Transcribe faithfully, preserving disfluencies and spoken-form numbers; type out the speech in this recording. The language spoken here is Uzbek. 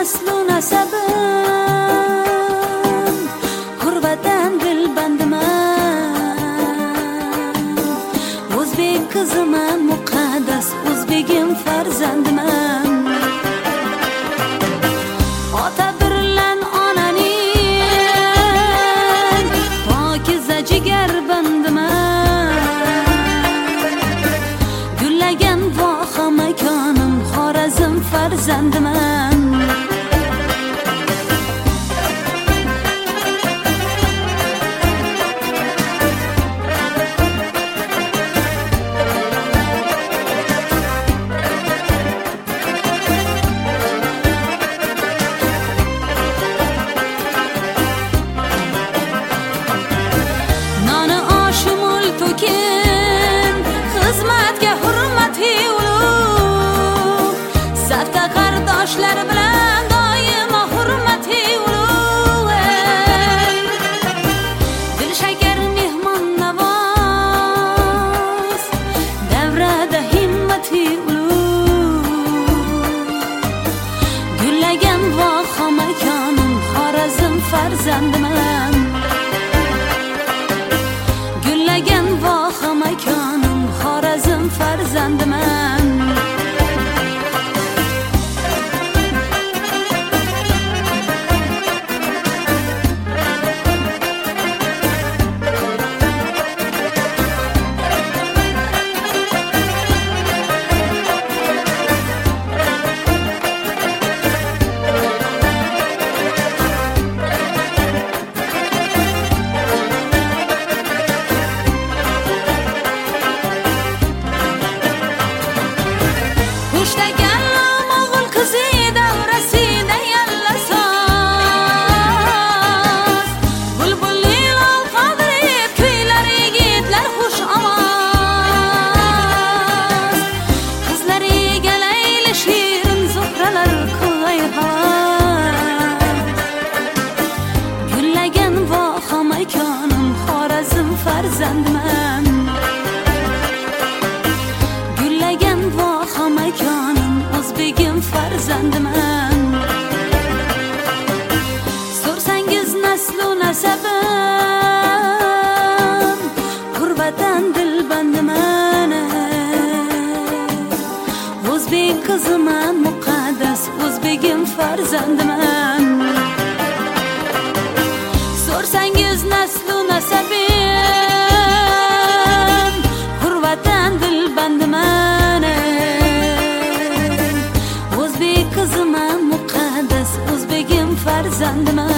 naslu nasabim, g'urbatdan dilbandiman. O'zbek qiziman, muqaddas o'zbegim farzandiman. Ota birlan onaning pokiza jigar bandiman. Gullagan voha makonim, Xorazm farzandiman. Xizmatga hurmati ulug', safda qardoshlar bilan doimo hurmati ulug'. Dil shakar mehmon navoz, davrada himmati ulug'. Gullagan voha makonim, Xorazm farzandiman. Gullagan voha makonim, Xorazm farzandiman. Farzandiman. Gullagan voha makonim, o'zbegim farzandiman. So'rsangiz naslu nasabim, g'urbatdan dilbandiman. O'zbek qiziman, muqaddas o'zbegim farzandiman. So'rsangiz naslu nasabim, g'urbatdan dilbandiman. O'zbek qiziman, muqaddas o'zbegim farzandiman.